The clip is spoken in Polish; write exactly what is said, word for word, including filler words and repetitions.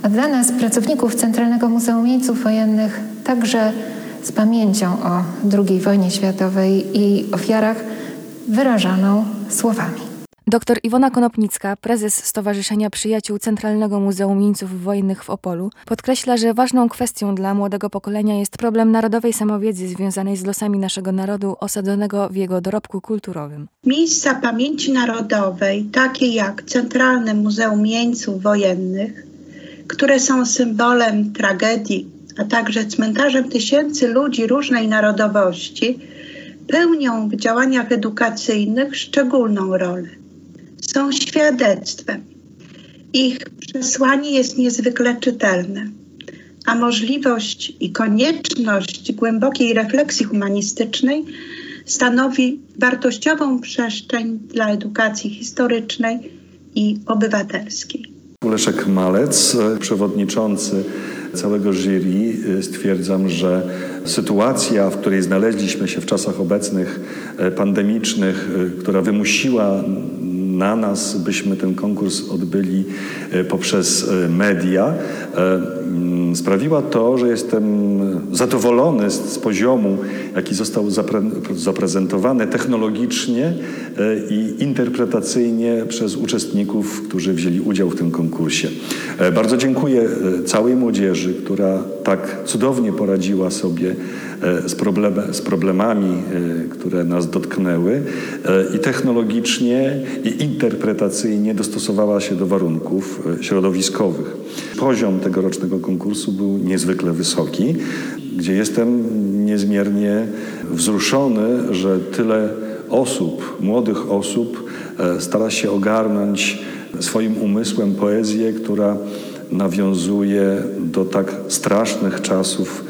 A dla nas, pracowników Centralnego Muzeum Jeńców Wojennych, także z pamięcią o drugiej wojnie światowej i ofiarach wyrażaną słowami. Doktor Iwona Konopnicka, prezes Stowarzyszenia Przyjaciół Centralnego Muzeum Jeńców Wojennych w Opolu, podkreśla, że ważną kwestią dla młodego pokolenia jest problem narodowej samowiedzy związanej z losami naszego narodu osadzonego w jego dorobku kulturowym. Miejsca pamięci narodowej, takie jak Centralne Muzeum Jeńców Wojennych, które są symbolem tragedii, a także cmentarzem tysięcy ludzi różnej narodowości, pełnią w działaniach edukacyjnych szczególną rolę. Są świadectwem. Ich przesłanie jest niezwykle czytelne, a możliwość i konieczność głębokiej refleksji humanistycznej stanowi wartościową przestrzeń dla edukacji historycznej i obywatelskiej. Leszek Malec, przewodniczący całego jury, stwierdzam, że sytuacja, w której znaleźliśmy się w czasach obecnych, pandemicznych, która wymusiła na nas, byśmy ten konkurs odbyli poprzez media, sprawiła to, że jestem zadowolony z, z poziomu, jaki został zapre, zaprezentowany technologicznie i interpretacyjnie przez uczestników, którzy wzięli udział w tym konkursie. Bardzo dziękuję całej młodzieży, która tak cudownie poradziła sobie z, problem, z problemami, które nas dotknęły i technologicznie i interpretacyjnie dostosowała się do warunków środowiskowych. Poziom tegorocznego konkursu był niezwykle wysoki, gdzie jestem niezmiernie wzruszony, że tyle osób, młodych osób stara się ogarnąć swoim umysłem poezję, która nawiązuje do tak strasznych czasów